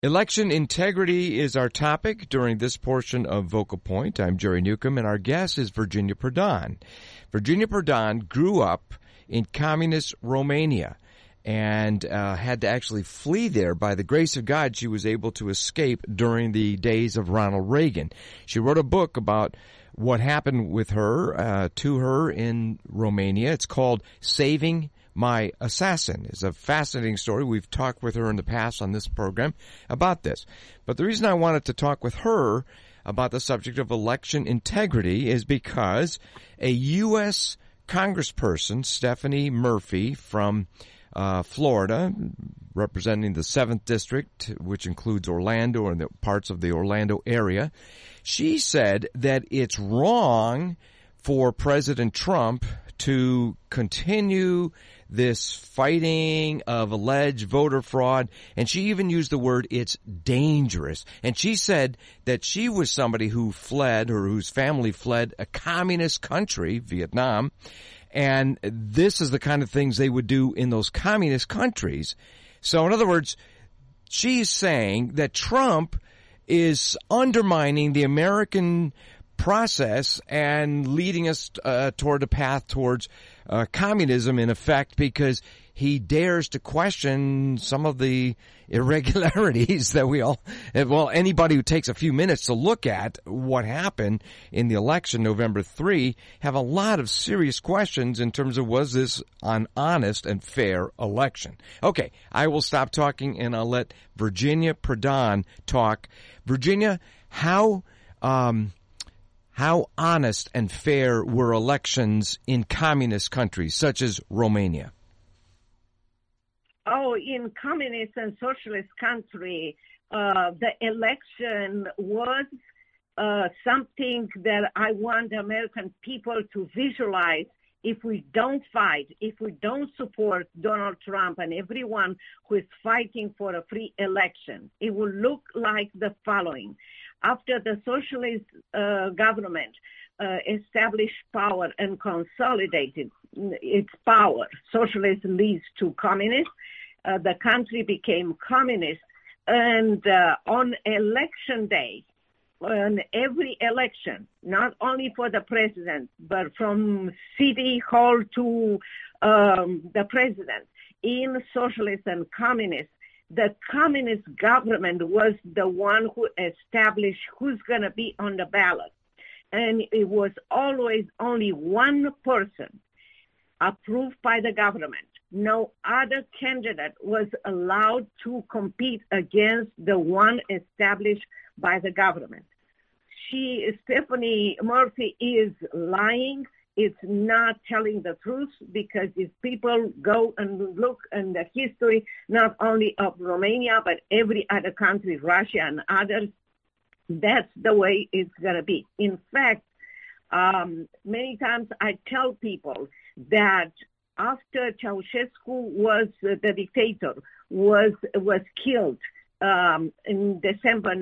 Election integrity is our topic during this portion of Vocal Point. I'm Jerry Newcomb, and our guest is Virginia Prodan. Virginia Prodan grew up in communist Romania and had to actually flee there. By the grace of God, she was able to escape during the days of Ronald Reagan. She wrote a book about what happened with her, to her in Romania. It's called Saving My Assassin. It's a fascinating story. We've talked with her in the past on this program about this. But the reason I wanted to talk with her about the subject of election integrity is because a U.S. Congressperson, Stephanie Murphy from Florida, representing the 7th District, which includes Orlando and the parts of the Orlando area, she said that it's wrong for President Trump to continue this fighting of alleged voter fraud, and she even used the word it's dangerous. And she said that she was somebody who fled, or whose family fled, a communist country, Vietnam, and this is the kind of things they would do in those communist countries. So in other words, she's saying that Trump is undermining the American process and leading us toward a path towards communism, in effect, because he dares to question some of the irregularities that anybody who takes a few minutes to look at what happened in the election November 3 have a lot of serious questions in terms of, was this an honest and fair election? Okay, I will stop talking and I'll let Virginia Prodan talk. Virginia, how honest and fair were elections in communist countries such as Romania? Oh, in communist and socialist country, the election was something that I want American people to visualize. If we don't fight, if we don't support Donald Trump and everyone who is fighting for a free election, it will look like the following. After the socialist government established power and consolidated its power, socialism leads to communism. The country became communist. And on election day, on every election, not only for the president, but from city hall to the president, in socialist and communist, the communist government was the one who established who's going to be on the ballot. And it was always only one person approved by the government. No other candidate was allowed to compete against the one established by the government. Stephanie Murphy is lying. It's not telling the truth, because if people go and look in the history, not only of Romania, but every other country, Russia and others, that's the way it's going to be. In fact, many times I tell people that after Ceausescu was the dictator, was killed in December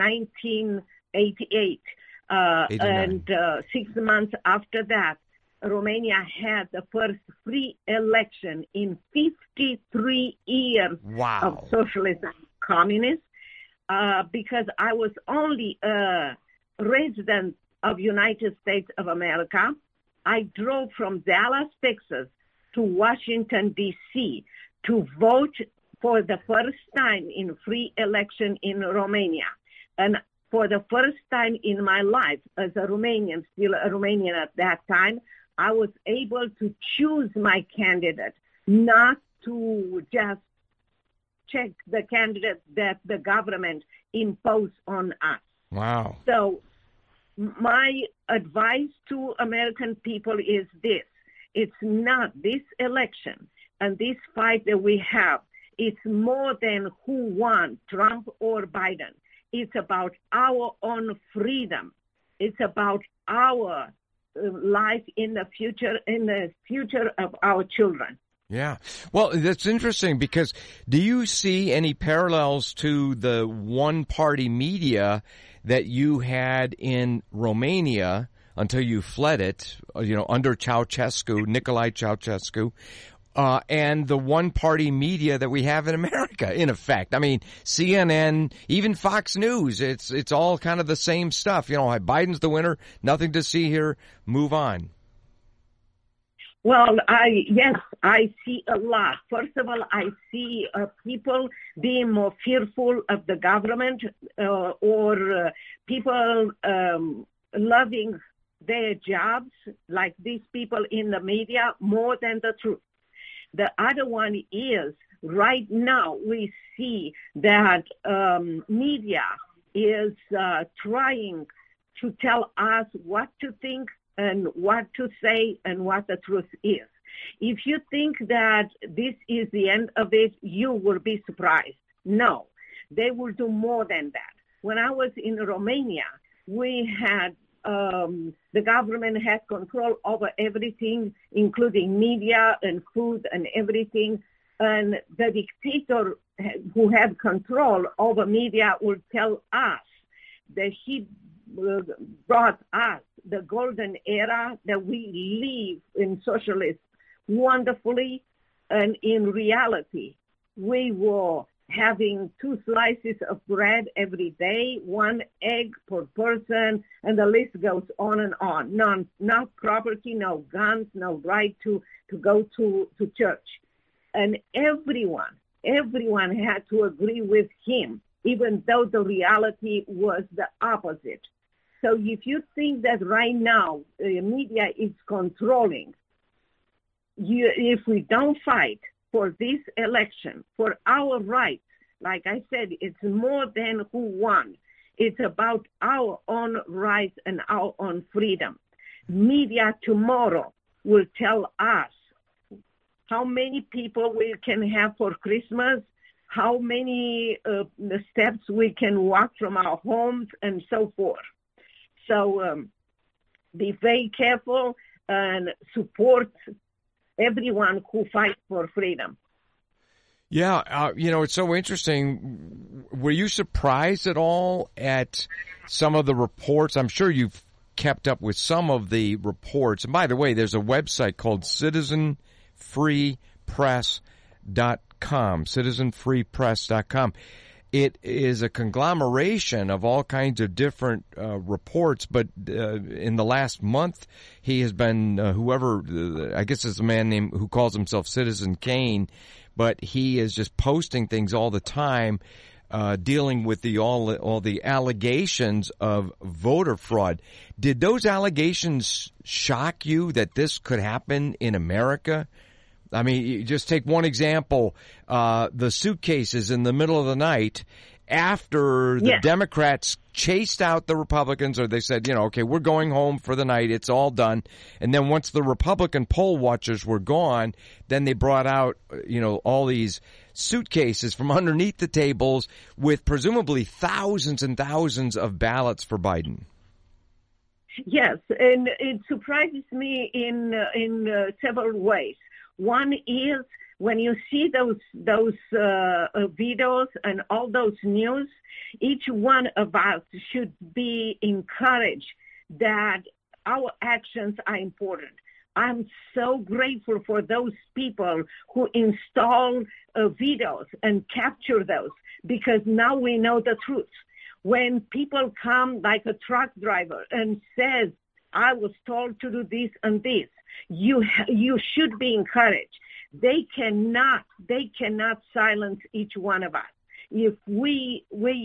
1988, and 6 months after that, Romania had the first free election in 53 years of socialism and communism, because I was only a resident of United States of America. I drove from Dallas, Texas to Washington, D.C. to vote for the first time in free election in Romania. And for the first time in my life as a Romanian, still a Romanian at that time, I was able to choose my candidate, not to just check the candidate that the government imposed on us. Wow. So my advice to American people is this. It's not this election and this fight that we have. It's more than who won, Trump or Biden. It's about our own freedom. It's about our life in the future of our children. Yeah. Well, that's interesting, because do you see any parallels to the one-party media that you had in Romania until you fled it, under Ceausescu, Nicolae Ceausescu? and the one-party media that we have in America, in effect. I mean, CNN, even Fox News, it's all kind of the same stuff. You know, Biden's the winner, nothing to see here, move on. Well, I see a lot. First of all, I see people being more fearful of the government or people loving their jobs, like these people in the media, more than the truth. The other one is, right now we see that media is trying to tell us what to think and what to say and what the truth is. If you think that this is the end of it, you will be surprised. No, they will do more than that. When I was in Romania, we had the government had control over everything, including media and food and everything. And the dictator who had control over media would tell us that he brought us the golden era, that we live in socialism wonderfully, and in reality, we were having 2 slices of bread every day, 1 egg per person, and the list goes on and on. Not property, no guns, no right to go to church. And everyone had to agree with him, even though the reality was the opposite. So if you think that right now the media is controlling, if we don't fight for this election, for our rights, like I said, it's more than who won. It's about our own rights and our own freedom. Media tomorrow will tell us how many people we can have for Christmas, how many steps we can walk from our homes, and so forth. So be very careful and support everyone who fights for freedom. Yeah, it's so interesting. Were you surprised at all at some of the reports? I'm sure you've kept up with some of the reports. And by the way, there's a website called citizenfreepress.com, citizenfreepress.com. It is a conglomeration of all kinds of different reports, but in the last month, he has been I guess it's a man named who calls himself Citizen Kane, but he is just posting things all the time, dealing with all the allegations of voter fraud. Did those allegations shock you that this could happen in America? I mean, you just take one example, the suitcases in the middle of the night after the Democrats chased out the Republicans, or they said, okay, we're going home for the night. It's all done. And then once the Republican poll watchers were gone, then they brought out, all these suitcases from underneath the tables with presumably thousands and thousands of ballots for Biden. Yes, and it surprises me in several ways. One is when you see those videos and all those news, each one of us should be encouraged that our actions are important. I'm so grateful for those people who install videos and capture those, because now we know the truth. When people come like a truck driver and says, I was told to do this and this, you should be encouraged. They cannot silence each one of us. If we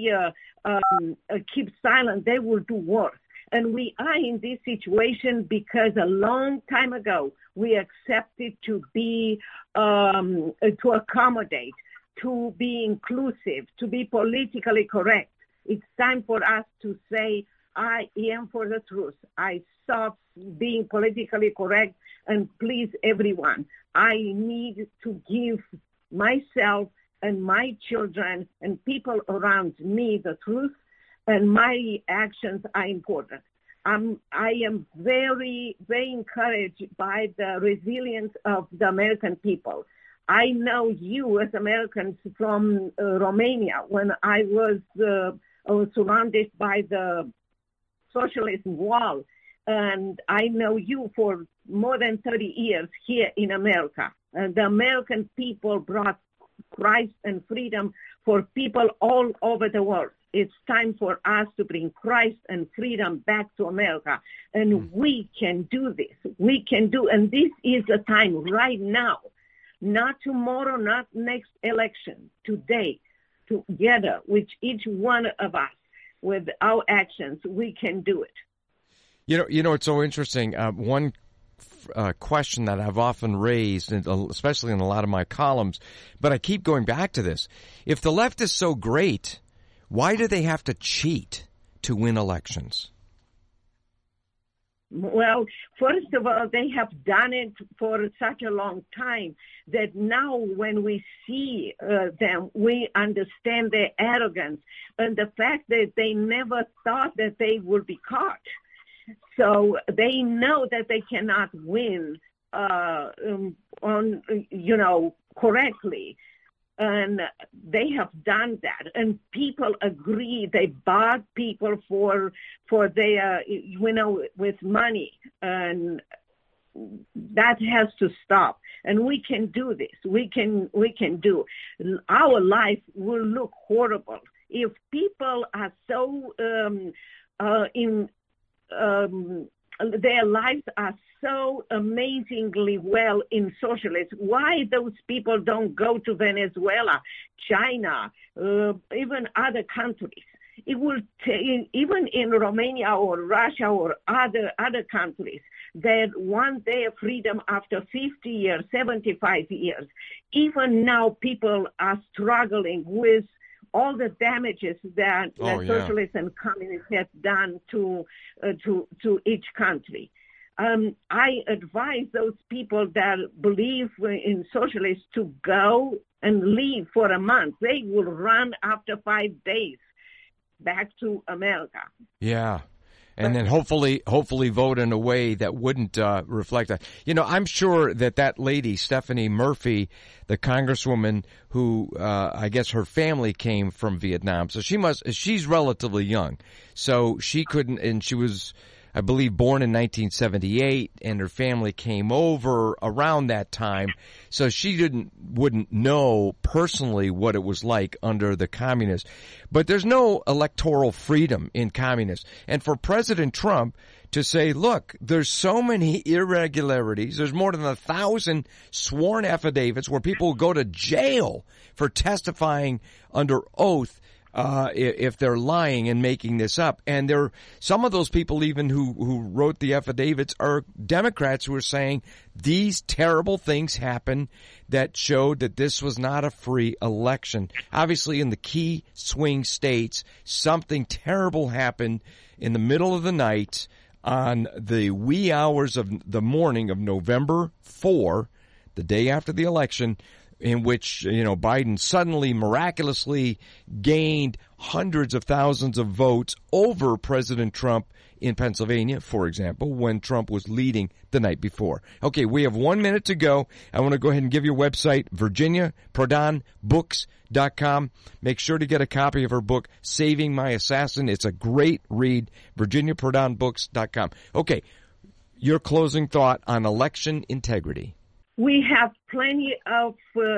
keep silent, they will do worse. And we are in this situation because a long time ago we accepted to be to accommodate, to be inclusive, to be politically correct. It's time for us to say, I am for the truth. I stop being politically correct and please everyone. I need to give myself and my children and people around me the truth, and my actions are important. I am very, very encouraged by the resilience of the American people. I know you as Americans from Romania, when I was surrounded by the socialist wall, and I know you for more than 30 years here in America. And the American people brought Christ and freedom for people all over the world. It's time for us to bring Christ and freedom back to America. And we can do this. We can do, and this is the time right now, not tomorrow, not next election, today, together with each one of us, with our actions, we can do it. You know, it's so interesting. One question that I've often raised, especially in a lot of my columns, but I keep going back to this. If the left is so great, why do they have to cheat to win elections? Well, first of all, they have done it for such a long time that now when we see them, we understand their arrogance and the fact that they never thought that they would be caught. So they know that they cannot win correctly. And they have done that. And people agree. They bought people for their, with money. And that has to stop. And we can do this. We can do. Our life will look horrible if people are so their lives are so amazingly well in socialism. Why those people don't go to Venezuela, China, even other countries? It will even in Romania or Russia or other countries that want their freedom after 50 years, 75 years. Even now, people are struggling with all the damages that socialists and communists have done to each country. I advise those people that believe in socialists to go and leave for a month. They will run after 5 days back to America. Yeah. And then hopefully vote in a way that wouldn't reflect that. You know, I'm sure that lady, Stephanie Murphy, the congresswoman who I guess her family came from Vietnam, so she's relatively young. So she couldn't, and she was, I believe, born in 1978, and her family came over around that time. So she wouldn't know personally what it was like under the communists. But there's no electoral freedom in communists. And for President Trump to say, look, there's so many irregularities. There's more than 1,000 sworn affidavits where people go to jail for testifying under oath. If they're lying and making this up. And some of those people even who wrote the affidavits are Democrats who are saying these terrible things happened that showed that this was not a free election. Obviously, in the key swing states, something terrible happened in the middle of the night on the wee hours of the morning of November 4, the day after the election, in which, Biden suddenly miraculously gained hundreds of thousands of votes over President Trump in Pennsylvania, for example, when Trump was leading the night before. Okay, we have 1 minute to go. I want to go ahead and give your website, VirginiaProdanBooks.com. Make sure to get a copy of her book, Saving My Assassin. It's a great read, VirginiaProdanBooks.com. Okay, your closing thought on election integrity. We have plenty of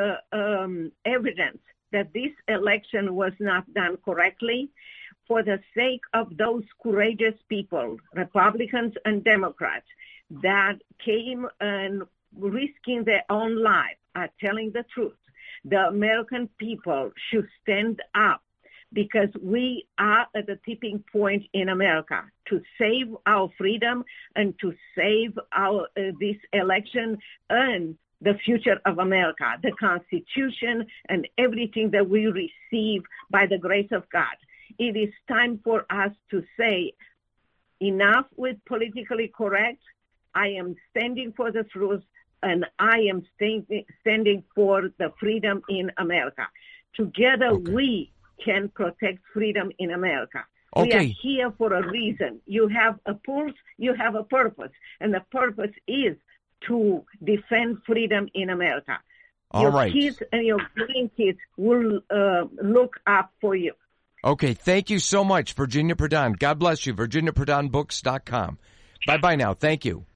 evidence that this election was not done correctly. For the sake of those courageous people, Republicans and Democrats, that came and risking their own life, are telling the truth. The American people should stand up because we are at the tipping point in America to save our freedom and to save our this election and the future of America, the Constitution and everything that we receive by the grace of God. It is time for us to say, enough with politically correct. I am standing for the truth, and I am standing for the freedom in America. Together, we can protect freedom in America. We are here for a reason. You have a pulse, you have a purpose, and the purpose is to defend freedom in America. Your kids and your grandkids will look up for you. Okay, thank you so much, Virginia Prodan. God bless you, VirginiaProdanBooks.com. Bye-bye now. Thank you.